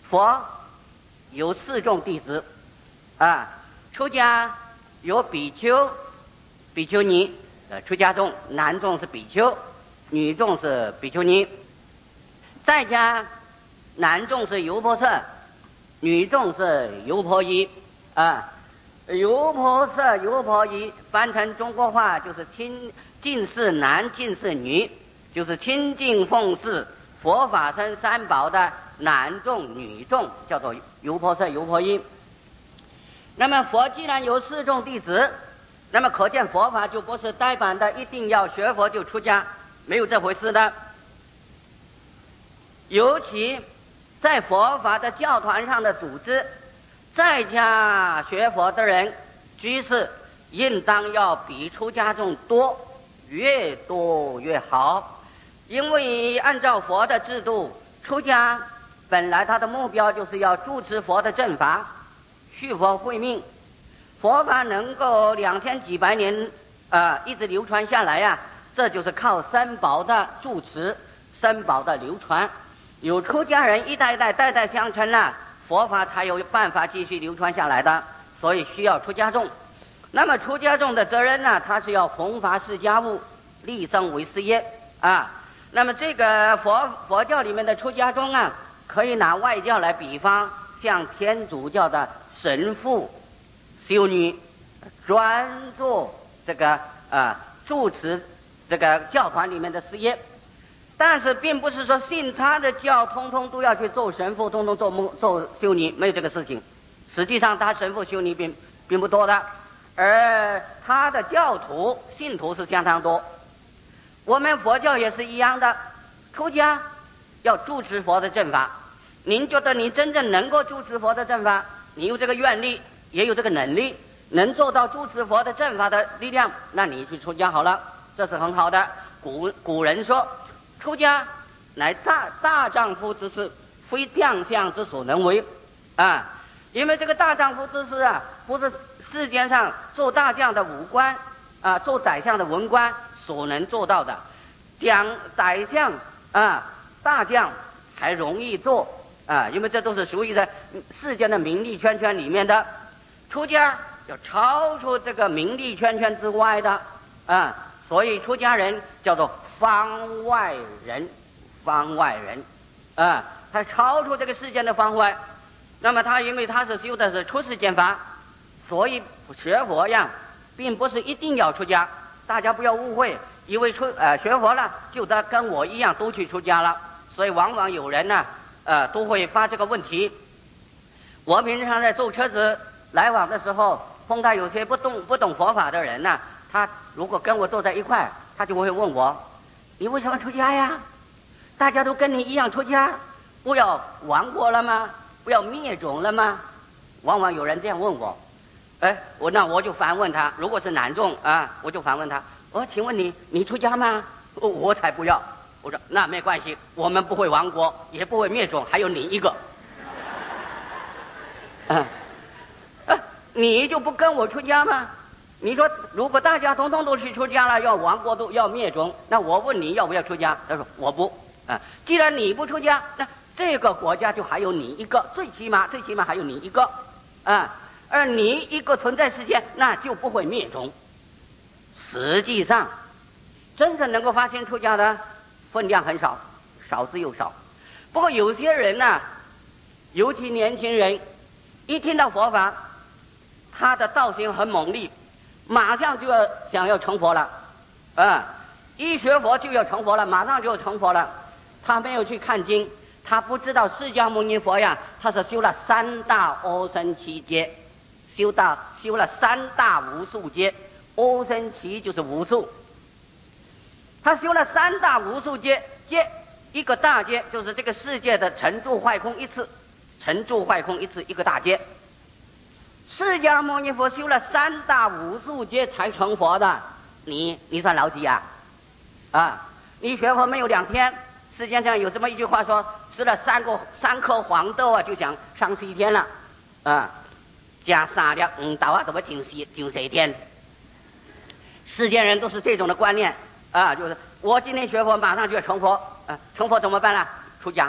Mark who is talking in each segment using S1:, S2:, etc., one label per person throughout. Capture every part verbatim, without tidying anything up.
S1: 佛有四众弟子，啊，出家有比丘、比丘尼，呃，出家众男众是比丘，女众是比丘尼。在家男众是优婆塞，女众是优婆夷，啊，优婆塞、优婆夷翻成中国话就是亲近事男、近事女，就是亲近奉事佛法僧三宝的男众、女众，叫做优婆塞、优婆夷。那么佛既然有四众弟子，那么可见佛法就不是呆板的，一定要学佛就出家，没有这回事的。尤其在佛法的教团上的组织，在家学佛的人居士应当要比出家众多，越多越好。因为按照佛的制度，出家本来他的目标就是要主持佛的正法，续佛慧命。佛法能够两千几百年呃一直流传下来呀、啊，这就是靠三宝的主持，三宝的流传。有出家人一代一代代代相承了，佛法才有办法继续流传下来的，所以需要出家众。那么出家众的责任呢，他是要弘法释家务，立生为事业啊。那么这个佛佛教里面的出家众啊，可以拿外教来比方，像天主教的神父、修女，专做这个啊主持这个教团里面的事业。但是并不是说信他的教通通都要去做神父，通通做做修女，没有这个事情。实际上他神父修女并并不多的，而他的教徒信徒是相当多。我们佛教也是一样的，出家要主持佛的正法。您觉得你真正能够主持佛的正法，你有这个愿力，也有这个能力，能做到主持佛的正法的力量，那你去出家好了，这是很好的。古古人说，出家乃大大丈夫之事，非将相之所能为啊！因为这个大丈夫之事啊，不是世间上做大将的武官啊，做宰相的文官所能做到的。将宰相啊，大将还容易做啊，因为这都是属于在世间的名利圈圈里面的。出家要超出这个名利圈圈之外的啊，所以出家人叫做方外人，方外人，啊，他超出这个世间的方外。那么他因为他是修的是出世间法，所以学佛呀，并不是一定要出家。大家不要误会，以为出呃学佛了就得跟我一样都去出家了。所以往往有人呢，呃，都会发这个问题。我平常在坐车子来往的时候，碰到有些不懂不懂佛法的人呢，他如果跟我坐在一块，他就会问我，你为什么出家呀？大家都跟你一样出家，不要亡国了吗？不要灭种了吗？往往有人这样问我，哎，我那我就反问他，如果是男众啊，我就反问他，我请问你，你出家吗？我我才不要。我说那没关系，我们不会亡国，也不会灭种，还有你一个。啊，啊，你就不跟我出家吗？你说如果大家统统都去出家了，要亡国都要灭种，那我问你要不要出家？他说我不啊。既然你不出家，那这个国家就还有你一个，最起码最起码还有你一个啊。而你一个存在世间，那就不会灭种。实际上，真正能够发心出家的分量很少，少之又少。不过有些人呢、啊，尤其年轻人，一听到佛法，他的道行很猛烈，马上就要想要成佛了，啊，一学佛就要成佛了，马上就要成佛了。他没有去看经，他不知道释迦牟尼佛呀，他是修了三大阿僧祇劫，修到修了三大无数劫，阿僧祇就是无数。他修了三大无数劫，劫一个大劫就是这个世界的成住坏空一次，成住坏空一次一个大劫。释迦牟尼佛修了三大无数劫才成佛的，你你算老几啊？啊，你学佛没有两天，世界上有这么一句话说，吃了三个三颗黄豆啊，就想上西天了，啊，加三粒黄豆啊，怎么进西进西天？世间人都是这种的观念啊，就是我今天学佛，马上就要成佛，啊，成佛怎么办呢？出家，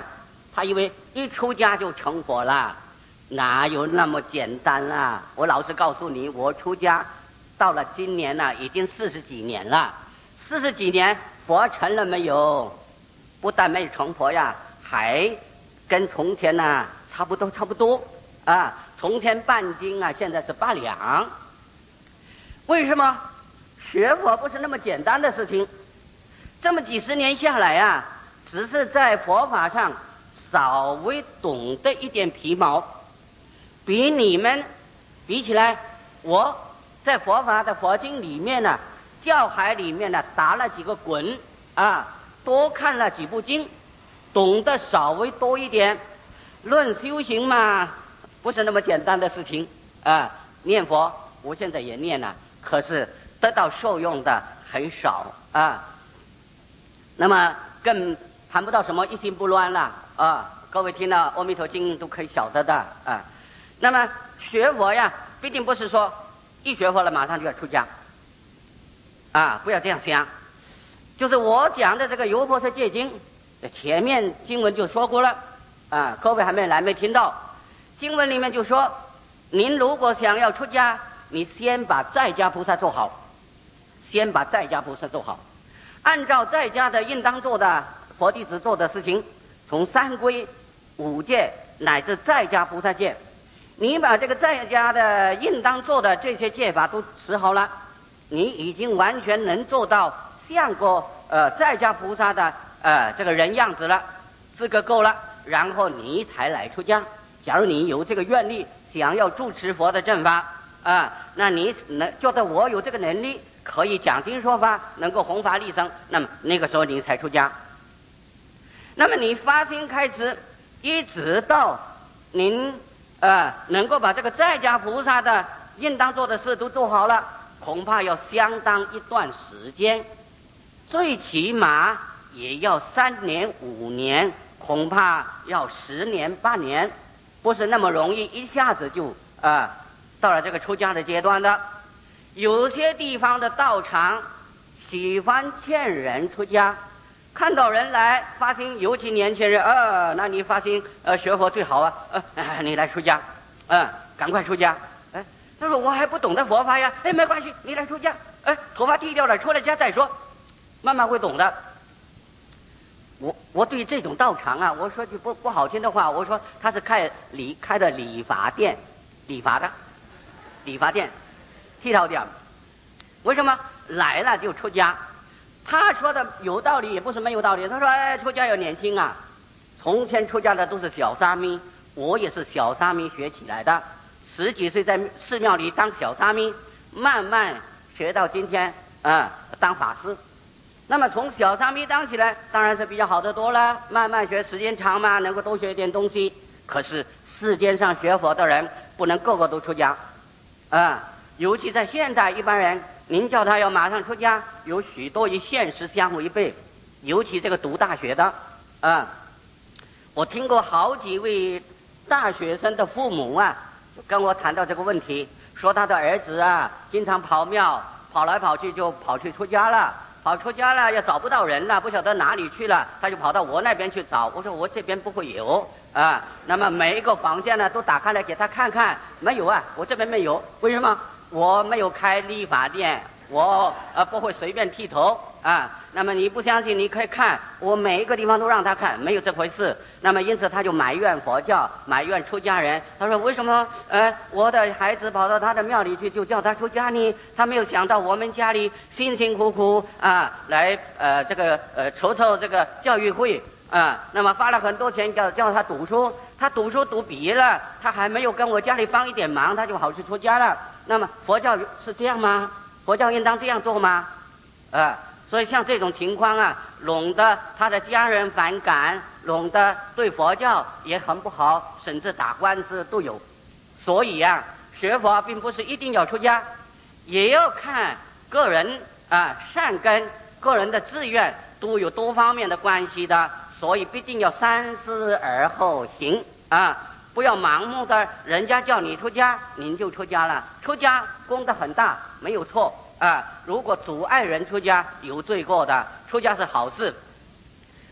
S1: 他以为一出家就成佛了，哪有那么简单啊？我老实告诉你，我出家到了今年呢、啊，已经四十几年了。四十几年，佛成了没有？不但没成佛呀，还跟从前呢、啊、差不多，差不多啊。从前半斤啊，现在是八两。为什么？学佛不是那么简单的事情。这么几十年下来啊，只是在佛法上稍微懂得一点皮毛，比你们比起来，我在佛法的佛经里面呢，教海里面呢打了几个滚啊，多看了几部经，懂得稍微多一点。论修行嘛，不是那么简单的事情啊。念佛，我现在也念了，可是得到受用的很少啊。那么更谈不到什么一心不乱了啊！各位听到《阿弥陀经》都可以晓得的啊。那么学佛呀，必定不是说一学佛了马上就要出家啊，不要这样想。就是我讲的这个《优婆塞戒经》，前面经文就说过了啊，各位还没来没听到。经文里面就说，您如果想要出家，你先把在家菩萨做好，先把在家菩萨做好。按照在家的应当做的佛弟子做的事情，从三皈、五戒乃至在家菩萨戒，你把这个在家的应当做的这些戒法都持好了，你已经完全能做到像个呃在家菩萨的呃这个人样子了，资格够了，然后你才来出家。假如你有这个愿力，想要住持佛的正法啊、呃，那你能觉得我有这个能力，可以讲经说法，能够弘法利生，那么那个时候你才出家。那么你发心开始，一直到您呃能够把这个在家菩萨的应当做的事都做好了，恐怕要相当一段时间，最起码也要三年五年，恐怕要十年八年，不是那么容易一下子就啊、呃、到了这个出家的阶段的。有些地方的道场喜欢劝人出家，看到人来发心，尤其年轻人，呃，那你发心呃学佛最好啊，呃，哎、你来出家，嗯、呃，赶快出家。哎，他说我还不懂得佛法呀，哎，没关系，你来出家，哎，头发剃掉了，出了家再说，慢慢会懂的。我我对这种道场啊，我说句不不好听的话，我说他是开理开的理发店，理发的，理发店。剃头掉，为什么来了就出家？他说的有道理，也不是没有道理。他说：“哎，出家要年轻啊！从前出家的都是小沙弥，我也是小沙弥学起来的。十几岁在寺庙里当小沙弥，慢慢学到今天啊、呃，当法师。那么从小沙弥当起来，当然是比较好得多了。慢慢学，时间长嘛，能够多学一点东西。可是世间上学佛的人，不能个个都出家啊。”尤其在现代，一般人您叫他要马上出家，有许多与现实相违背。尤其这个读大学的啊，我听过好几位大学生的父母啊，跟我谈到这个问题，说他的儿子啊，经常跑庙，跑来跑去就跑去出家了，跑出家了也找不到人了，不晓得哪里去了，他就跑到我那边去找。我说我这边不会有啊，那么每一个房间呢都打开来给他看看，没有啊，我这边没有。为什么？我没有开理发店，我呃不会随便剃头啊。那么你不相信，你可以看，我每一个地方都让他看，没有这回事。那么因此他就埋怨佛教，埋怨出家人。他说为什么呃我的孩子跑到他的庙里去就叫他出家呢？他没有想到我们家里辛辛苦苦啊来呃这个呃筹筹这个教育会啊，那么花了很多钱叫叫他读书，他读书读毕业了，他还没有跟我家里帮一点忙，他就好去出家了。那么佛教是这样吗？佛教应当这样做吗？啊，所以像这种情况啊，弄得他的家人反感，弄得对佛教也很不好，甚至打官司都有。所以啊，学佛并不是一定要出家，也要看个人啊善根、个人的志愿都有多方面的关系的，所以必定要三思而后行啊。不要盲目的，人家叫你出家，您就出家了。出家功德很大，没有错啊。如果阻碍人出家，有罪过的。出家是好事。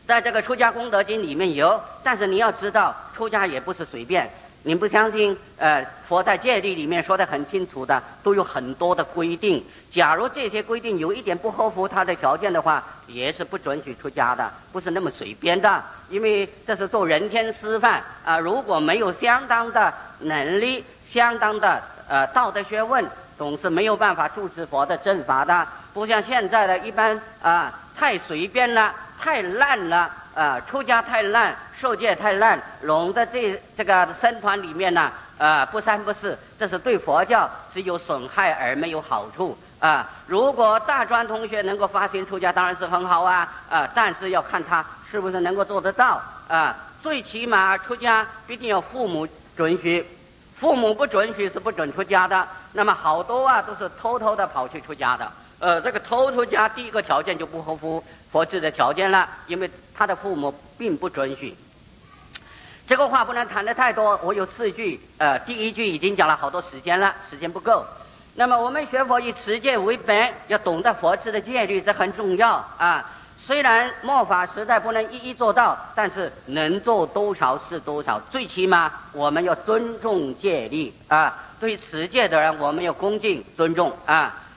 S1: 在这个出家功德经里面有，但是你要知道，出家也不是随便。你不相信？呃，佛在戒律里面说得很清楚的，都有很多的规定。假如这些规定有一点不合乎他的条件的话，也是不准许出家的，不是那么随便的。因为这是做人天师范啊、呃，如果没有相当的能力、相当的呃道德学问，总是没有办法主持佛的正法的。不像现在的一般啊、呃，太随便了，太烂了。啊、呃，出家太烂，受戒太烂，拢的这这个僧团里面呢，呃，不三不四，这是对佛教只有损害而没有好处啊、呃。如果大专同学能够发心出家，当然是很好啊，啊、呃，但是要看他是不是能够做得到啊、呃。最起码出家必定要父母准许，父母不准许是不准出家的。那么好多啊都是偷偷的跑去出家的。呃，这个偷出家第一个条件就不合乎佛制的条件了，因为他的父母并不准许。这个话不能谈得太多，我有四句，呃，第一句已经讲了好多时间了，时间不够。那么我们学佛以持戒为本，要懂得佛制的戒律，这很重要啊。虽然末法时代不能一一做到，但是能做多少是多少，最起码我们要尊重戒律啊。对持戒的人，我们要恭敬尊重啊。